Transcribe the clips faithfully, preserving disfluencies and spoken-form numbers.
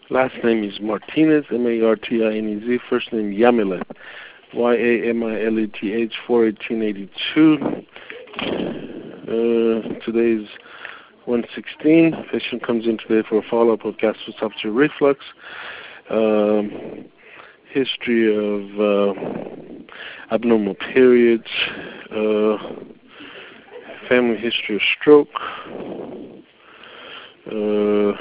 Last name is Martinez, M A R T I N E Z. First name Yamileth, Y A M I L E T H, four eighteen eighty-two. Uh, today's one sixteen. Patient comes in today for a follow-up of gastroesophageal reflux. Um, history of uh, abnormal periods. Uh, family history of stroke. Uh,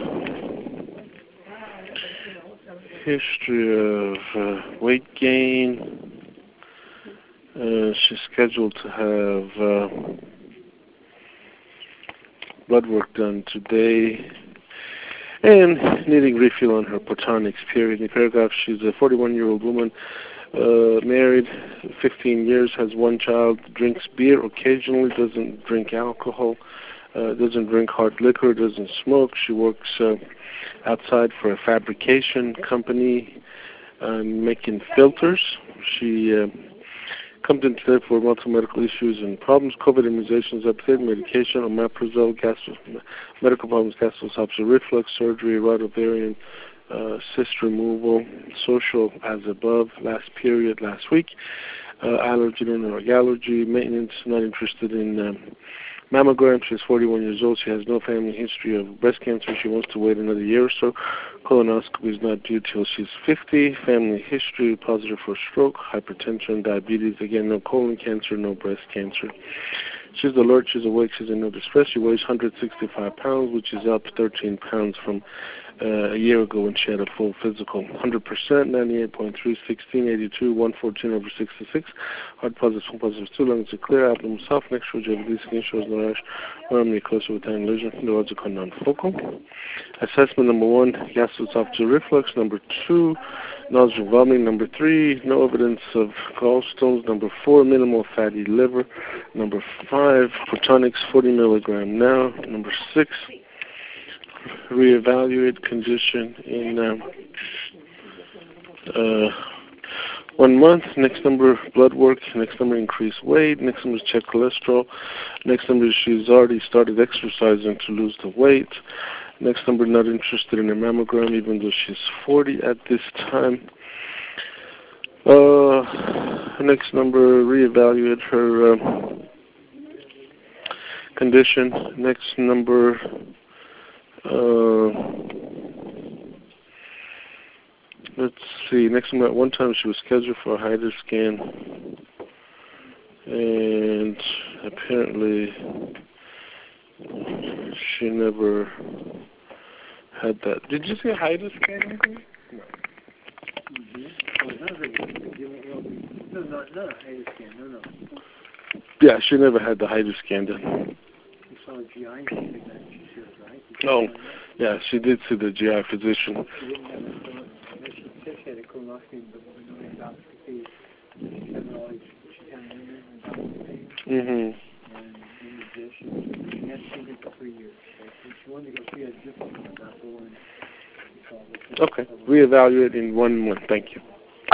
history of uh, weight gain. Uh, she's scheduled to have uh, blood work done today, and needing refill on her Protonix period. In the paragraph, she's a forty-one-year-old woman, uh, married, fifteen years, has one child, drinks beer occasionally, doesn't drink alcohol, uh, doesn't drink hard liquor, doesn't smoke. She works uh, outside for a fabrication company, uh, making filters. She uh, comes in today for multiple medical issues and problems: COVID immunizations, updated medication, omeprazole, gastro, medical problems, gastroesophageal reflux, surgery, right ovarian, uh, cyst removal, social as above, last period, last week, uh, allergy, or allergy, maintenance, not interested in um, mammogram. She's forty-one years old. She has no family history of breast cancer. She wants to wait another year or so. Colonoscopy is not due till she's fifty. Family history, positive for stroke, hypertension, diabetes. Again, no colon cancer, no breast cancer. She's alert. She's awake. She's in no distress. She weighs one hundred sixty-five pounds, which is up thirteen pounds from uh, a year ago when she had a full physical. one hundred percent, ninety-eight point three, sixteen eighty-two, one fourteen over sixty-six. Heart positive, one positive, two lungs are clear. Abdomen soft. Next shows you have a skin shows no rash. Arm closer with an lesion. Neurological non-focal. Assessment number one, gastroesophageal reflux. Number two, nausea, vomiting. Number three, no evidence of gallstones. Number four, minimal fatty liver. Number five, Protonix forty milligram now. Number six, reevaluate condition in um, uh, one month. Next number, blood work. Next number, increased weight. Next number is check cholesterol. Next number is she's already started exercising to lose the weight. Next number, not interested in a mammogram, even though she's forty at this time. Uh, next number, reevaluate her uh, condition. Next number, uh, let's see. Next number, at one time she was scheduled for a HIDA scan, and apparently she never had that. Did you say HIDA scan? No. Mm-hmm. Well, not a no, no, not a HIDA scan. No, no. Yeah, she never had the HIDA scan done. You saw a G I physician, she said, right? Oh, yeah, she did see the G I physician. She didn't have a she said she had a colonoscopy, but no endoscopy. She had all these, she had an endoscopy. Mm-hmm. And in addition, she hadn't seen it for three years. So she wanted to go see a different one, not the one. Okay. Reevaluate in one month. Thank you.